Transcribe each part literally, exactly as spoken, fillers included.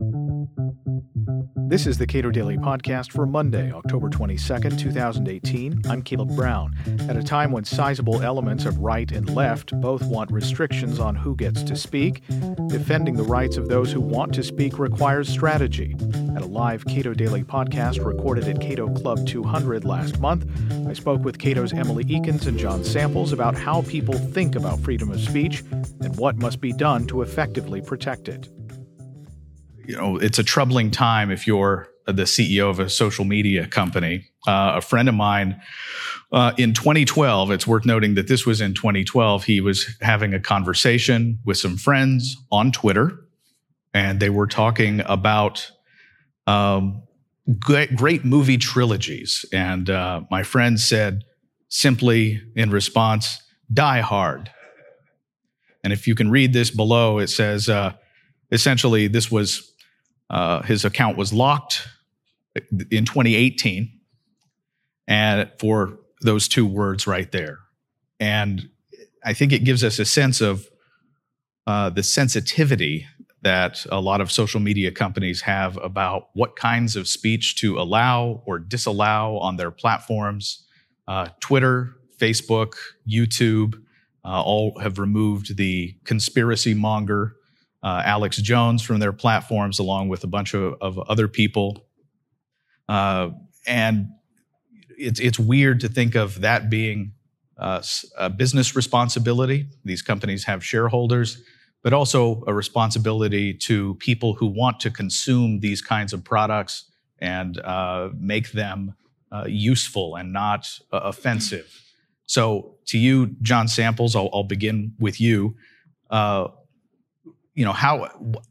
This is the Cato Daily Podcast for Monday, October twenty-second, twenty eighteen. I'm Caleb Brown. At a time when sizable elements of right and left both want restrictions on who gets to speak, defending the rights of those who want to speak requires strategy. At a live Cato Daily Podcast recorded at Cato Club two hundred last month, I spoke with Cato's Emily Ekins and John Samples about how people think about freedom of speech and what must be done to effectively protect it. You know, it's a troubling time if you're the C E O of a social media company. Uh, a friend of mine uh, in twenty twelve, it's worth noting that this was in twenty twelve, he was having a conversation with some friends on Twitter, and they were talking about um, great, great movie trilogies. And uh, my friend said simply in response, Die Hard. And if you can read this below, it says, uh, essentially, this was Uh, his account was locked in twenty eighteen, and for those two words right there. And I think it gives us a sense of uh, the sensitivity that a lot of social media companies have about what kinds of speech to allow or disallow on their platforms. Uh, Twitter, Facebook, YouTube, uh, all have removed the conspiracy monger Uh, Alex Jones from their platforms, along with a bunch of, of other people. Uh, and it's it's weird to think of that being uh, a business responsibility. These companies have shareholders, but also a responsibility to people who want to consume these kinds of products and uh, make them uh, useful and not uh, offensive. So to you, John Samples, I'll, I'll begin with you. Uh, You know, how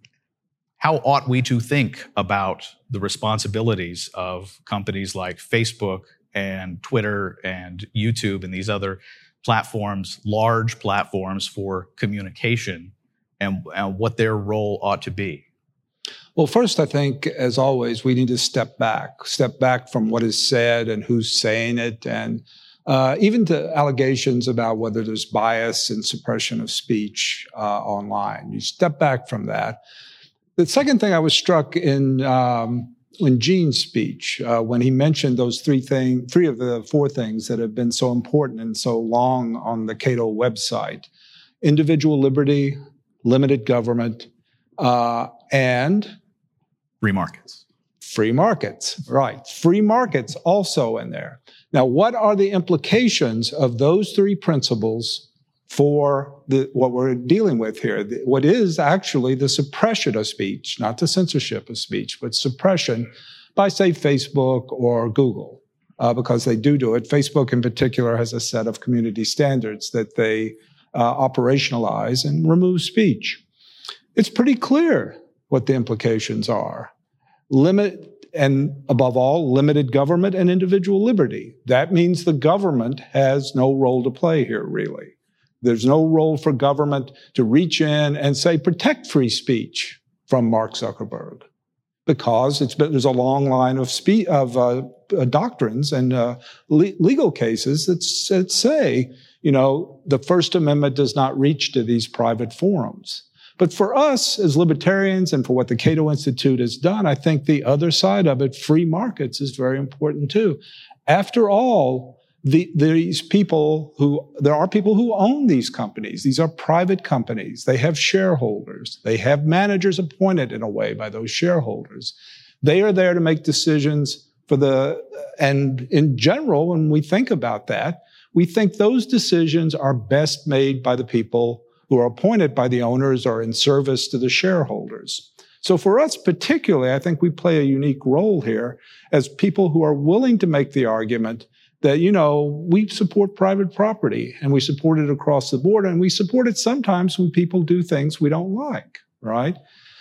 how ought we to think about the responsibilities of companies like Facebook and Twitter and YouTube and these other platforms, large platforms for communication, and, and what their role ought to be? Well, first, I think, as always, we need to step back, step back from what is said and who's saying it, and Uh, even to allegations about whether there's bias and suppression of speech uh, online. You step back from that. The second thing I was struck in um, in Gene's speech, uh, when he mentioned those three thing, three of the four things that have been so important and so long on the Cato website: individual liberty, limited government, uh, and free markets. Free markets, right. Free markets also in there. Now, what are the implications of those three principles for the, what we're dealing with here? The, what is actually the suppression of speech, not the censorship of speech, but suppression by, say, Facebook or Google, uh, because they do do it. Facebook in particular has a set of community standards that they uh, operationalize and remove speech. It's pretty clear what the implications are. Limit, and above all, limited government and individual liberty. That means the government has no role to play here, really. There's no role for government to reach in and say, protect free speech from Mark Zuckerberg, because it's been, there's a long line of, spe- of uh, uh, doctrines and uh, le- legal cases that, that say, you know, the First Amendment does not reach to these private forums. But for us as libertarians and for what the Cato Institute has done, I think the other side of it, free markets, is very important too. After all, the, these people who, there are people who own these companies. These are private companies. They have shareholders. They have managers appointed in a way by those shareholders. They are there to make decisions for the, and in general, when we think about that, we think those decisions are best made by the people who are appointed by the owners or in service to the shareholders. So for us particularly, I think we play a unique role here as people who are willing to make the argument that, you know, we support private property and we support it across the board, and we support it sometimes when people do things we don't like, right?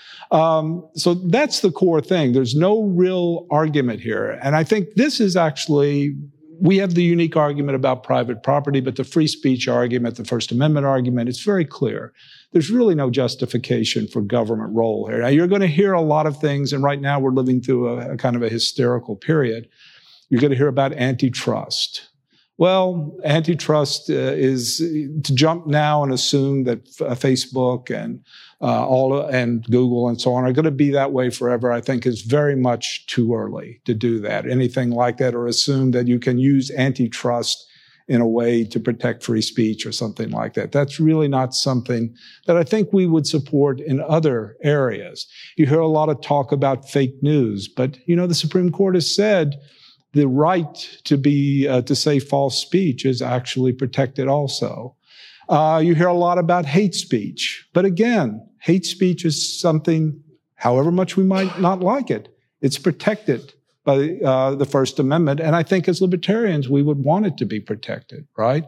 Um, so that's the core thing. There's no real argument here. And I think this is actually, we have the unique argument about private property, but the free speech argument, the First Amendment argument, it's very clear. There's really no justification for government role here. Now, you're going to hear a lot of things, and right now we're living through a, a kind of a hysterical period. You're going to hear about antitrust. Well, antitrust uh, is to jump now and assume that uh, Facebook and uh, all and Google and so on are going to be that way forever, I think is very much too early to do that. Anything like that, or assume that you can use antitrust in a way to protect free speech or something like that. That's really not something that I think we would support in other areas. You hear a lot of talk about fake news, but, you know, the Supreme Court has said the right to be, uh, to say false speech is actually protected also. Uh, you hear a lot about hate speech, but again, hate speech is something, however much we might not like it, it's protected by uh, the First Amendment. And I think as libertarians, we would want it to be protected, right?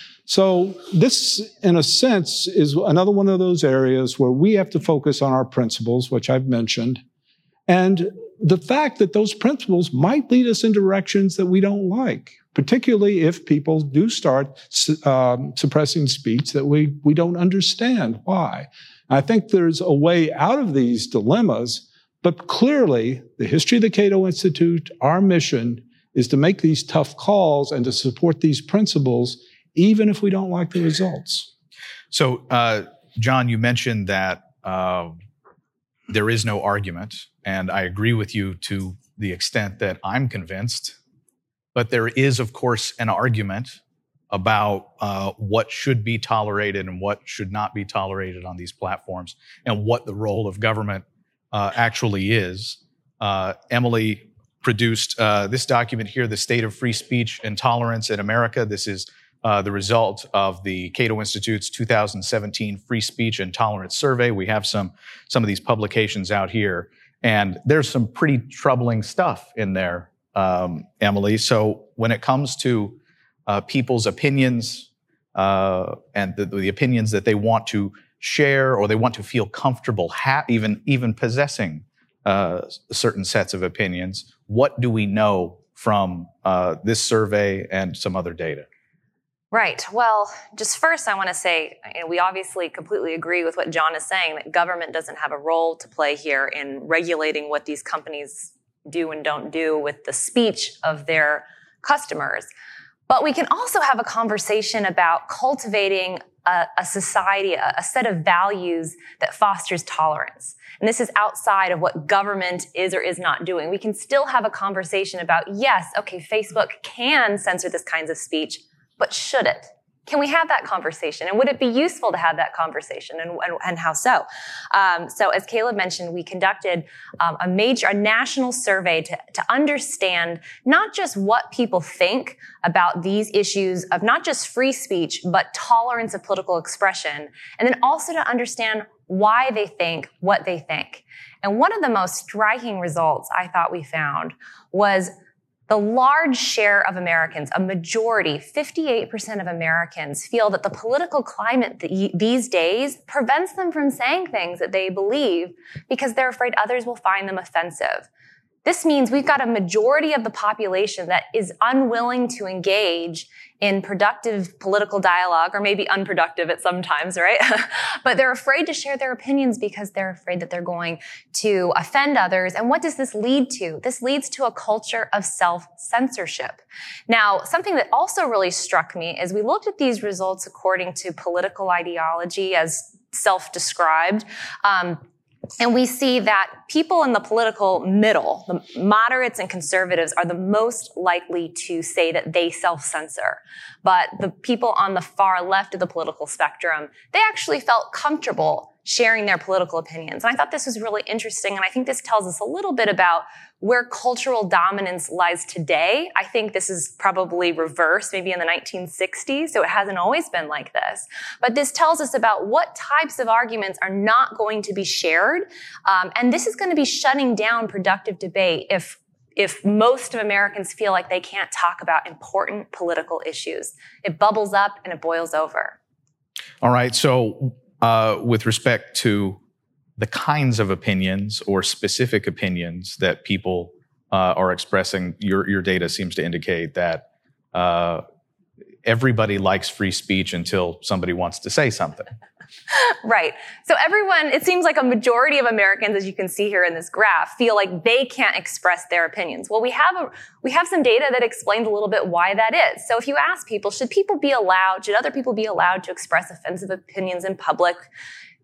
So this, in a sense, is another one of those areas where we have to focus on our principles, which I've mentioned, and the fact that those principles might lead us in directions that we don't like, particularly if people do start um, suppressing speech that we, we don't understand why. I think there's a way out of these dilemmas. But clearly, the history of the Cato Institute, our mission is to make these tough calls and to support these principles, even if we don't like the results. So, uh, John, you mentioned that uh, there is no argument, and I agree with you to the extent that I'm convinced. But there is, of course, an argument about uh, what should be tolerated and what should not be tolerated on these platforms, and what the role of government Uh, actually is. Uh, Emily produced uh, this document here, The State of Free Speech and Tolerance in America. This is uh, the result of the Cato Institute's two thousand seventeen Free Speech and Tolerance Survey. We have some, some of these publications out here, and there's some pretty troubling stuff in there, um, Emily. So when it comes to uh, people's opinions uh, and the, the opinions that they want to share, or they want to feel comfortable ha- even even possessing uh, certain sets of opinions, what do we know from uh, this survey and some other data? Right. Well, just first, I want to say, you know, we obviously completely agree with what John is saying, that government doesn't have a role to play here in regulating what these companies do and don't do with the speech of their customers. But we can also have a conversation about cultivating a, a society, a, a set of values that fosters tolerance. And this is outside of what government is or is not doing. We can still have a conversation about, yes, okay, Facebook can censor this kinds of speech, but should it? Can we have that conversation? And would it be useful to have that conversation? And, and, and how so? Um, so as Caleb mentioned, we conducted um, a major, a national survey to, to understand not just what people think about these issues of not just free speech, but tolerance of political expression. And then also to understand why they think what they think. And one of the most striking results I thought we found was the large share of Americans, a majority, fifty-eight percent of Americans, feel that the political climate these days prevents them from saying things that they believe because they're afraid others will find them offensive. This means we've got a majority of the population that is unwilling to engage in productive political dialogue, or maybe unproductive at some times, right? But they're afraid to share their opinions because they're afraid that they're going to offend others. And what does this lead to? This leads to a culture of self-censorship. Now, something that also really struck me is we looked at these results according to political ideology as self-described. Um, And we see that people in the political middle, the moderates and conservatives, are the most likely to say that they self-censor. But the people on the far left of the political spectrum, they actually felt comfortable sharing their political opinions. And I thought this was really interesting, and I think this tells us a little bit about where cultural dominance lies today. I think this is probably reversed, maybe in the nineteen sixties, so it hasn't always been like this. But this tells us about what types of arguments are not going to be shared, um, and this is going to be shutting down productive debate if if most of Americans feel like they can't talk about important political issues. It bubbles up and it boils over. All right, so uh, with respect to the kinds of opinions or specific opinions that people uh, are expressing, your your data seems to indicate that uh, everybody likes free speech until somebody wants to say something. Right. So everyone, it seems like a majority of Americans, as you can see here in this graph, feel like they can't express their opinions. Well, we have a, we have some data that explains a little bit why that is. So if you ask people, should people be allowed, should other people be allowed to express offensive opinions in public?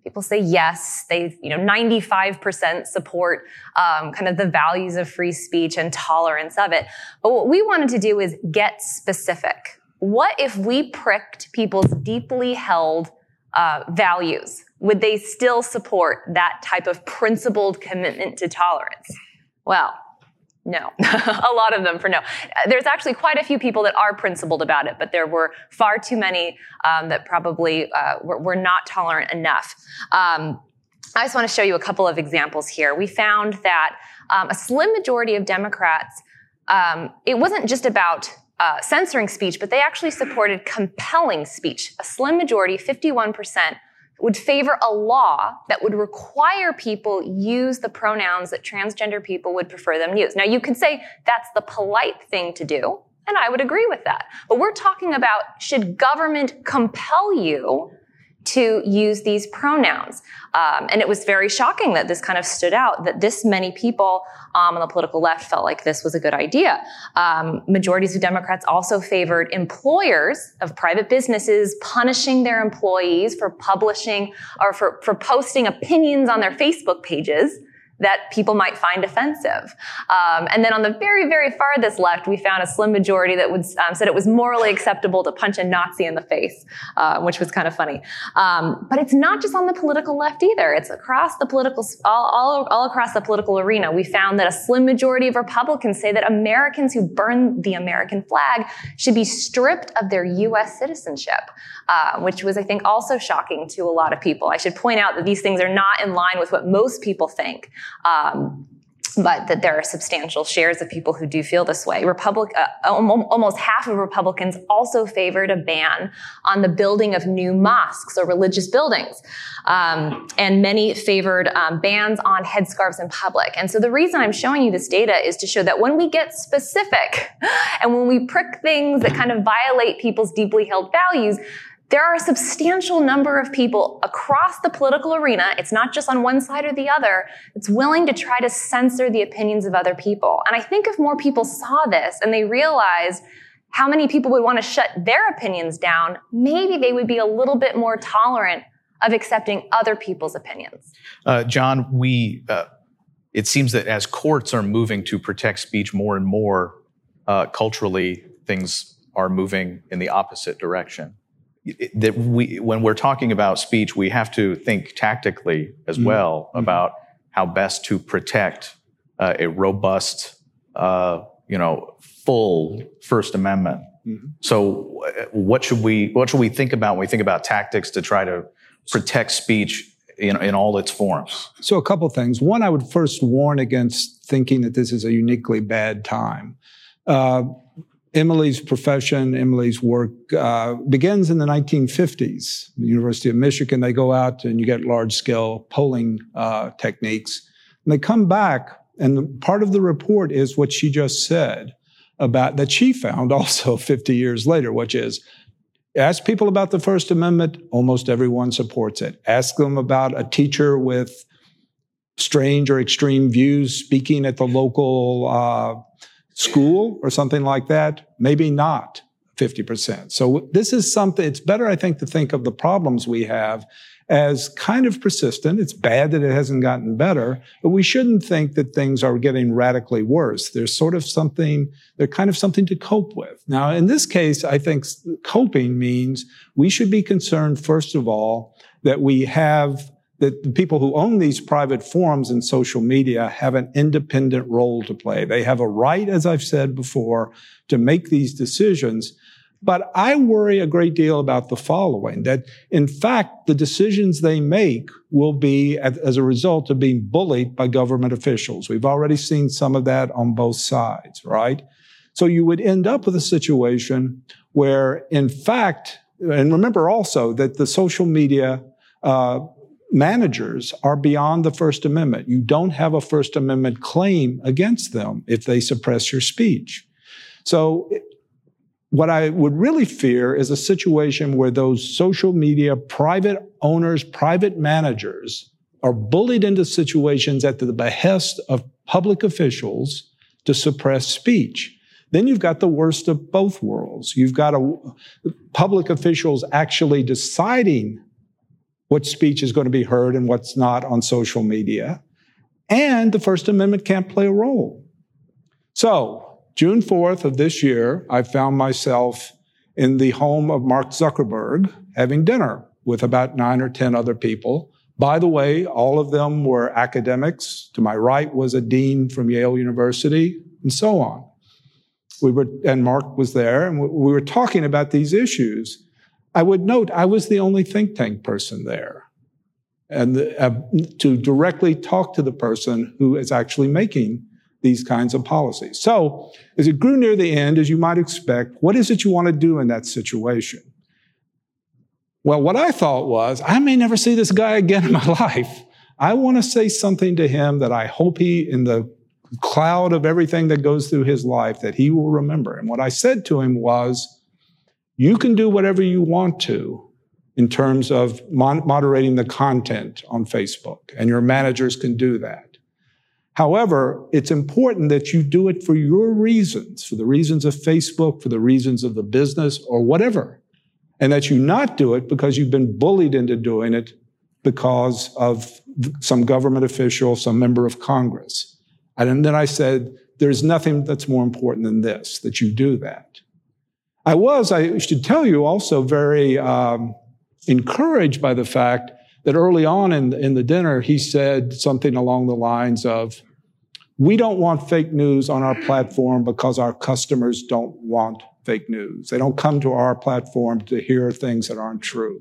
People say yes. They, you know, ninety-five percent support um, kind of the values of free speech and tolerance of it. But what we wanted to do is get specific. What if we pricked people's deeply held uh, values? Would they still support that type of principled commitment to tolerance? Well, no. A lot of them for no. There's actually quite a few people that are principled about it, but there were far too many um, that probably uh, were, were not tolerant enough. Um, I just want to show you a couple of examples here. We found that um, a slim majority of Democrats, um, it wasn't just about uh, censoring speech, but they actually supported compelling speech. A slim majority, fifty-one percent, would favor a law that would require people use the pronouns that transgender people would prefer them use. Now, you could say that's the polite thing to do, and I would agree with that. But we're talking about, should government compel you to use these pronouns? Um, and it was very shocking that this kind of stood out, that this many people um, on the political left felt like this was a good idea. Um, majorities of Democrats also favored employers of private businesses punishing their employees for publishing or for, for posting opinions on their Facebook pages that people might find offensive. Um, and then on the very, very farthest left, we found a slim majority that would, um, said it was morally acceptable to punch a Nazi in the face, uh, which was kind of funny. Um, but it's not just on the political left either. It's across the political, all, all, all across the political arena. We found that a slim majority of Republicans say that Americans who burn the American flag should be stripped of their U S citizenship, uh, which was, I think, also shocking to a lot of people. I should point out that these things are not in line with what most people think. Um, but that there are substantial shares of people who do feel this way. Republic, uh, almost half of Republicans also favored a ban on the building of new mosques or religious buildings. Um, and many favored um, bans on headscarves in public. And so the reason I'm showing you this data is to show that when we get specific and when we prick things that kind of violate people's deeply held values, there are a substantial number of people across the political arena, it's not just on one side or the other, that's willing to try to censor the opinions of other people. And I think if more people saw this and they realized how many people would want to shut their opinions down, maybe they would be a little bit more tolerant of accepting other people's opinions. Uh, John, we uh, it seems that as courts are moving to protect speech more and more, uh, culturally, things are moving in the opposite direction. That we, when we're talking about speech, we have to think tactically as well mm-hmm. about how best to protect uh, a robust, uh, you know, full First Amendment. Mm-hmm. So, what should we what should we think about when we think about tactics to try to protect speech in, in all its forms? So, a couple things. One, I would first warn against thinking that this is a uniquely bad time. Uh, Emily's profession, Emily's work uh, begins in the nineteen fifties. The University of Michigan, they go out and you get large-scale polling uh, techniques. And they come back, and part of the report is what she just said about that she found also fifty years later, which is, ask people about the First Amendment, almost everyone supports it. Ask them about a teacher with strange or extreme views speaking at the local uh school or something like that, maybe not fifty percent. So this is something, it's better, I think, to think of the problems we have as kind of persistent. It's bad that it hasn't gotten better, but we shouldn't think that things are getting radically worse. There's sort of something, they're kind of something to cope with. Now, in this case, I think coping means we should be concerned, first of all, that we have that the people who own these private forums and social media have an independent role to play. They have a right, as I've said before, to make these decisions. But I worry a great deal about the following, that in fact, the decisions they make will be as a result of being bullied by government officials. We've already seen some of that on both sides, right? So you would end up with a situation where, in fact, and remember also that the social media uh managers are beyond the First Amendment. You don't have a First Amendment claim against them if they suppress your speech. So what I would really fear is a situation where those social media private owners, private managers are bullied into situations at the behest of public officials to suppress speech. Then you've got the worst of both worlds. You've got a, public officials actually deciding what speech is going to be heard and what's not on social media. And the First Amendment can't play a role. So, June fourth of this year, I found myself in the home of Mark Zuckerberg having dinner with about nine or ten other people. By the way, all of them were academics. To my right was a dean from Yale University, and so on. We were, and Mark was there, and we were talking about these issues. I would note I was the only think tank person there, and the, uh, to directly talk to the person who is actually making these kinds of policies. So, as it grew near the end, as you might expect, what is it you want to do in that situation? Well, what I thought was, I may never see this guy again in my life. I want to say something to him that I hope he, in the cloud of everything that goes through his life, that he will remember. And what I said to him was, you can do whatever you want to in terms of mon- moderating the content on Facebook, and your managers can do that. However, it's important that you do it for your reasons, for the reasons of Facebook, for the reasons of the business, or whatever. And that you not do it because you've been bullied into doing it because of some government official, some member of Congress. And then I said, there's nothing that's more important than this, that you do that. I was, I should tell you, also very um, encouraged by the fact that early on in, in the dinner, he said something along the lines of, we don't want fake news on our platform because our customers don't want fake news. They don't come to our platform to hear things that aren't true.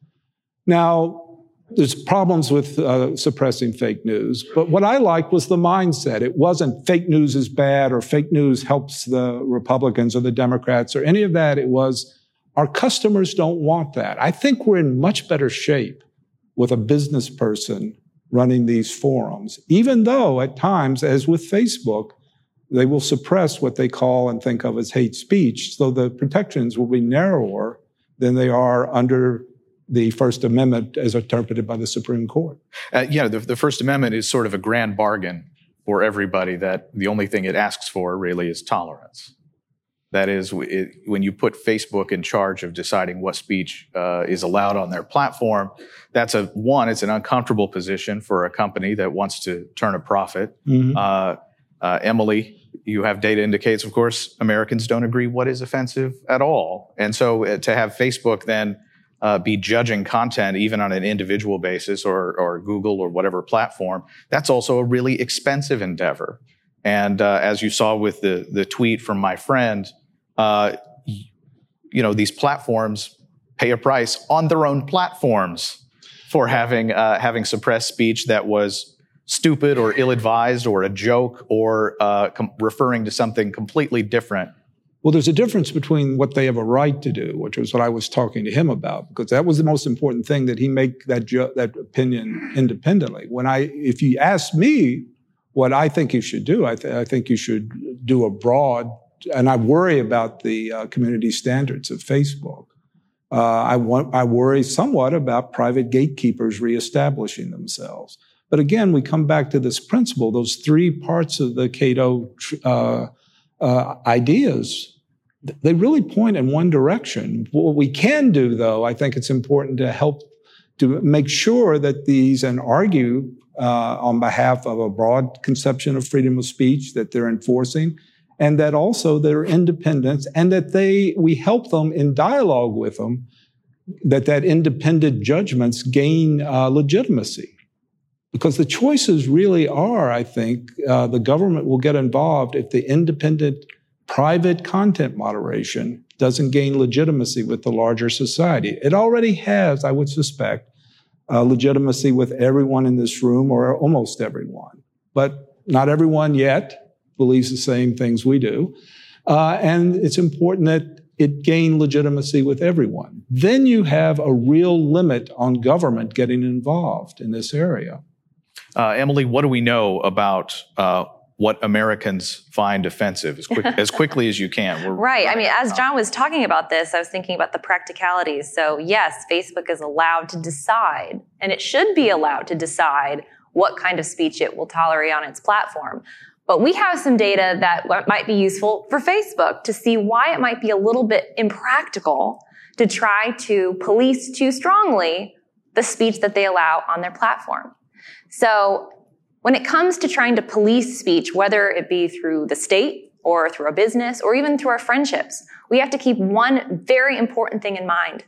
Now, there's problems with uh, suppressing fake news, but what I liked was the mindset. It wasn't fake news is bad or fake news helps the Republicans or the Democrats or any of that. It was our customers don't want that. I think we're in much better shape with a business person running these forums, even though at times, as with Facebook, they will suppress what they call and think of as hate speech, so the protections will be narrower than they are under the First Amendment as interpreted by the Supreme Court. Uh, yeah, the, the First Amendment is sort of a grand bargain for everybody, that the only thing it asks for really is tolerance. That is, it, when you put Facebook in charge of deciding what speech uh, is allowed on their platform, that's a, one, it's an uncomfortable position for a company that wants to turn a profit. Mm-hmm. Uh, uh, Emily, you have data indicates, of course, Americans don't agree what is offensive at all. And so uh, to have Facebook then uh, be judging content even on an individual basis, or, or Google or whatever platform, that's also a really expensive endeavor. And uh, as you saw with the, the tweet from my friend, uh, you know, these platforms pay a price on their own platforms for having uh, having suppressed speech that was stupid or ill-advised or a joke or uh, com- referring to something completely different. Well, there's a difference between what they have a right to do, which was what I was talking to him about, because that was the most important thing, that he make that ju- that opinion independently. When I, if you ask me what I think you should do, I, th- I think you should do a broad, and I worry about the uh, community standards of Facebook. Uh, I want, I worry somewhat about private gatekeepers reestablishing themselves. But again, we come back to this principle, those three parts of the Cato uh, uh, ideas, they really point in one direction. What we can do, though, I think it's important to help to make sure that these, and argue uh, on behalf of a broad conception of freedom of speech that they're enforcing, and that also they're independent, and that they, we help them in dialogue with them, that that independent judgments gain uh, legitimacy. Because the choices really are, I think, uh, the government will get involved if the independent private content moderation doesn't gain legitimacy with the larger society. It already has, I would suspect, uh, legitimacy with everyone in this room, or almost everyone. But not everyone yet believes the same things we do. Uh, and it's important that it gain legitimacy with everyone. Then you have a real limit on government getting involved in this area. Uh, Emily, what do we know about uh, what Americans find offensive as, quick, as quickly as you can? We're right. I mean, as John was talking about this, I was thinking about the practicalities. So yes, Facebook is allowed to decide, and it should be allowed to decide what kind of speech it will tolerate on its platform. But we have some data that might be useful for Facebook to see why it might be a little bit impractical to try to police too strongly the speech that they allow on their platform. So when it comes to trying to police speech, whether it be through the state or through a business or even through our friendships, we have to keep one very important thing in mind.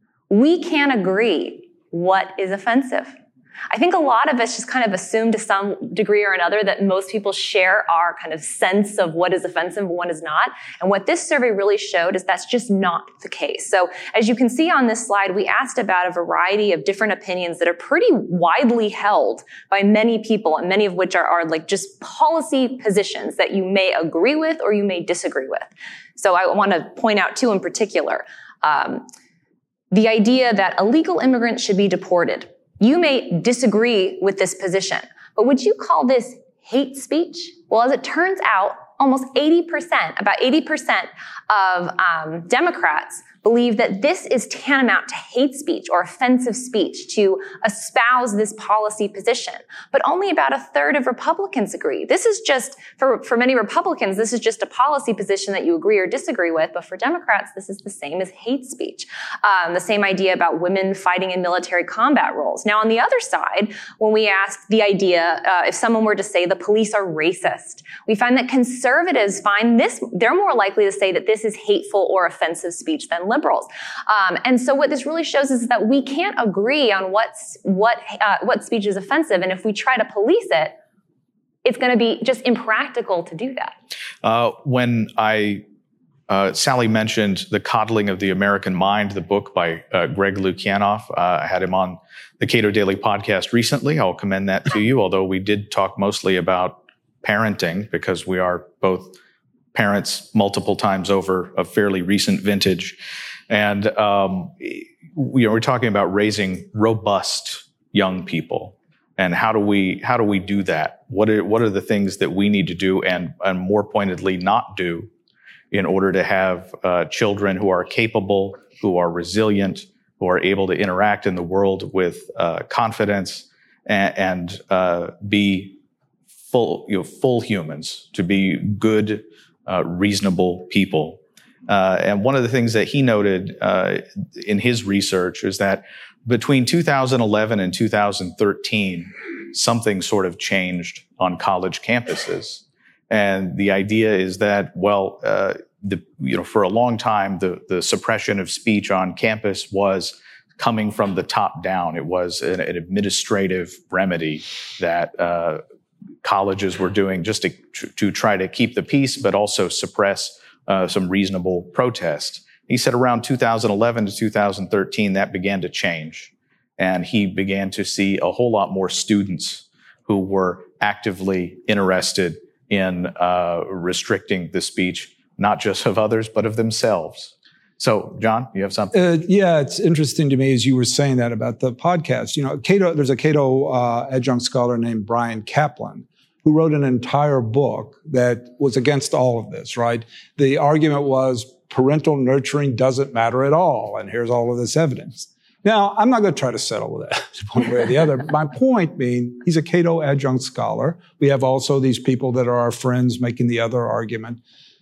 We can't agree what is offensive. I think a lot of us just kind of assume to some degree or another that most people share our kind of sense of what is offensive and what is not. And what this survey really showed is that's just not the case. So as you can see on this slide, we asked about a variety of different opinions that are pretty widely held by many people, and many of which are, are like just policy positions that you may agree with or you may disagree with. So I want to point out two in particular. Um, the idea that illegal immigrants should be deported. You may disagree with this position, but would you call this hate speech? Well, as it turns out, almost eighty percent, about eighty percent of um, Democrats believe that this is tantamount to hate speech or offensive speech to espouse this policy position. But only about a third of Republicans agree. This is just, for, for many Republicans, this is just a policy position that you agree or disagree with. But for Democrats, this is the same as hate speech. Um, the same idea about women fighting in military combat roles. Now, on the other side, when we ask the idea, uh, if someone were to say the police are racist, we find that conservatives find this, they're more likely to say that this is hateful or offensive speech than liberals. Um, and so what this really shows is that we can't agree on what's, what, uh, what speech is offensive. And if we try to police it, it's going to be just impractical to do that. Uh, when I, uh, Sally mentioned The Coddling of the American Mind, the book by uh, Greg Lukianoff. Uh, I had him on the Cato Daily podcast recently. I'll commend that to you, although we did talk mostly about parenting because we are both parents multiple times over, a fairly recent vintage. And um, you know, we're talking about raising robust young people, and how do we how do we do that? What are what are the things that we need to do, and and more pointedly, not do, in order to have uh, children who are capable, who are resilient, who are able to interact in the world with uh, confidence, and, and uh, be full you know full humans, to be good, uh, reasonable people. Uh, and one of the things that he noted uh, in his research is that between two thousand eleven and two thousand thirteen, something sort of changed on college campuses. And the idea is that, well, uh, the, you know, for a long time, the, the suppression of speech on campus was coming from the top down. It was an, an administrative remedy that uh, colleges were doing just to, to try to keep the peace, but also suppress Uh, some reasonable protest. He said around two thousand eleven to two thousand thirteen, that began to change. And he began to see a whole lot more students who were actively interested in uh, restricting the speech, not just of others, but of themselves. So, John, you have something? Uh, yeah, it's interesting to me as you were saying that about the podcast. You know, Cato, there's a Cato uh, adjunct scholar named Brian Kaplan, who wrote an entire book that was against all of this, right? The argument was parental nurturing doesn't matter at all, and here's all of this evidence. Now, I'm not going to try to settle with that one way or the other. My point being, he's a Cato adjunct scholar. We have also these people that are our friends making the other argument.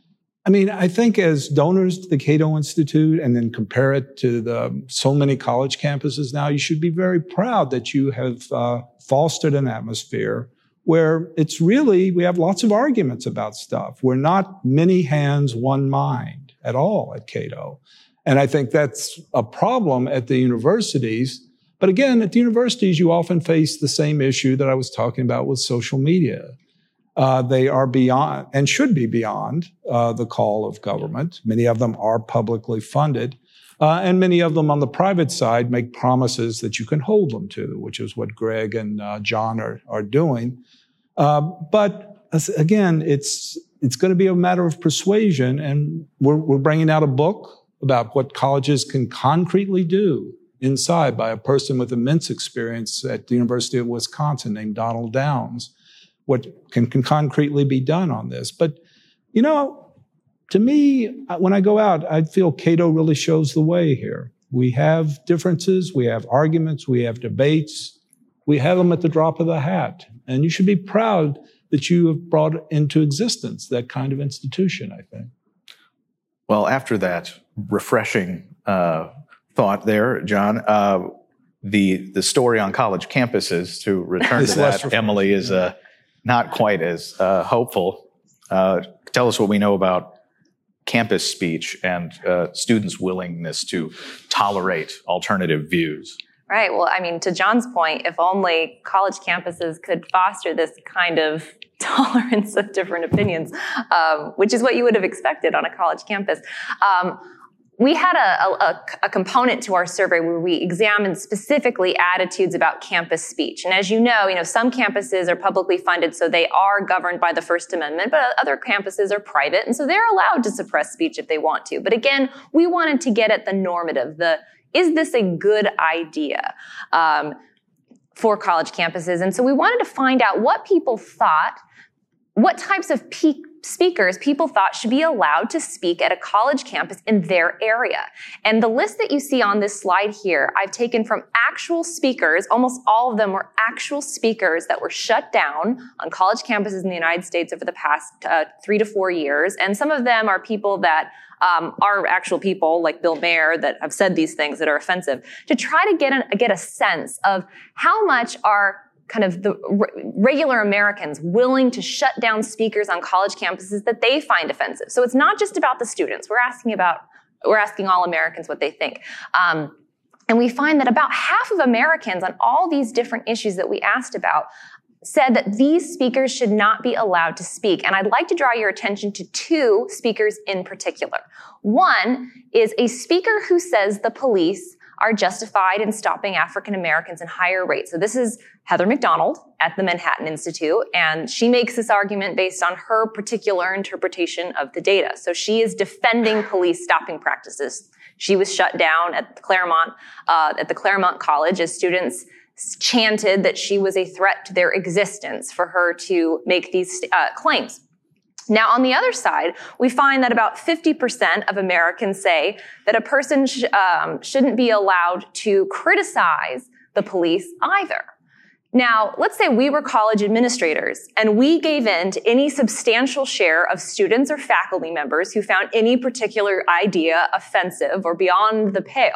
I mean, I think as donors to the Cato Institute, and then compare it to the so many college campuses now, you should be very proud that you have uh, fostered an atmosphere where it's really, we have lots of arguments about stuff. We're not many hands, one mind at all at Cato. And I think that's a problem at the universities. But again, at the universities, you often face the same issue that I was talking about with social media. Uh, they are beyond, and should be beyond, uh, the call of government. Many of them are publicly funded. Uh, and many of them on the private side make promises that you can hold them to, which is what Greg and uh, John are, are doing. Uh, but again, it's it's going to be a matter of persuasion, and we're, we're bringing out a book about what colleges can concretely do inside by a person with immense experience at the University of Wisconsin named Donald Downs, what can, can concretely be done on this. But, you know, to me, when I go out, I feel Cato really shows the way here. We have differences, we have arguments, we have debates. We have them at the drop of the hat. And you should be proud that you have brought into existence that kind of institution, I think. Well, after that refreshing uh, thought there, John, uh, the the story on college campuses, to return to that, Emily, is uh, not quite as uh, hopeful. Uh, tell us what we know about campus speech and uh, students' willingness to tolerate alternative views. Right. Well, I mean, to John's point, if only college campuses could foster this kind of tolerance of different opinions, um, which is what you would have expected on a college campus. Um, we had a, a, a component to our survey where we examined specifically attitudes about campus speech. And as you know, you know, some campuses are publicly funded, so they are governed by the First Amendment, but other campuses are private, and so they're allowed to suppress speech if they want to. But again, we wanted to get at the normative, the is this a good idea um, for college campuses? And so we wanted to find out what people thought, what types of peak speakers people thought should be allowed to speak at a college campus in their area. And the list that you see on this slide here, I've taken from actual speakers. Almost all of them were actual speakers that were shut down on college campuses in the United States over the past uh, three to four years. And some of them are people that Um, are actual people like Bill Mayer that have said these things that are offensive, to try to get, an, get a sense of how much are kind of the re- regular Americans willing to shut down speakers on college campuses that they find offensive. So it's not just about the students. We're asking about, we're asking all Americans what they think. Um, and we find that about half of Americans on all these different issues that we asked about said that these speakers should not be allowed to speak. And I'd like to draw your attention to two speakers in particular. One is a speaker who says the police are justified in stopping African Americans in higher rates. So this is Heather Mac Donald at the Manhattan Institute, and she makes this argument based on her particular interpretation of the data. So she is defending police stopping practices. She was shut down at the Claremont, uh, at the Claremont College as students chanted that she was a threat to their existence for her to make these uh, claims. Now, on the other side, we find that about fifty percent of Americans say that a person sh- um, shouldn't be allowed to criticize the police either. Now, let's say we were college administrators and we gave in to any substantial share of students or faculty members who found any particular idea offensive or beyond the pale.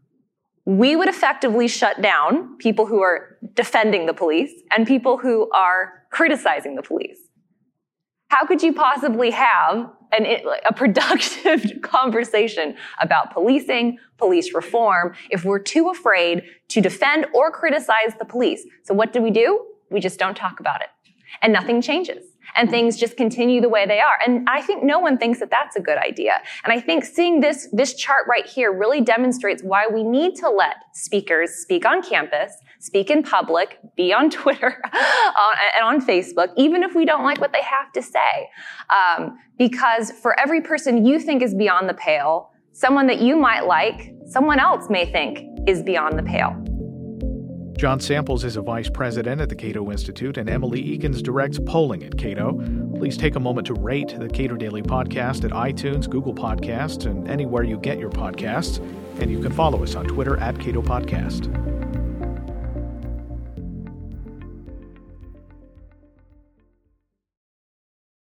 We would effectively shut down people who are defending the police and people who are criticizing the police. How could you possibly have an, a productive conversation about policing, police reform, if we're too afraid to defend or criticize the police? So what do we do? We just don't talk about it. And nothing changes. And things just continue the way they are. And I think no one thinks that that's a good idea. And I think seeing this, this chart right here really demonstrates why we need to let speakers speak on campus, speak in public, be on Twitter and on Facebook, even if we don't like what they have to say. Um, because for every person you think is beyond the pale, someone that you might like, someone else may think is beyond the pale. John Samples is a vice president at the Cato Institute, and Emily Ekins directs polling at Cato. Please take a moment to rate the Cato Daily Podcast at iTunes, Google Podcasts, and anywhere you get your podcasts. And you can follow us on Twitter at Cato Podcast.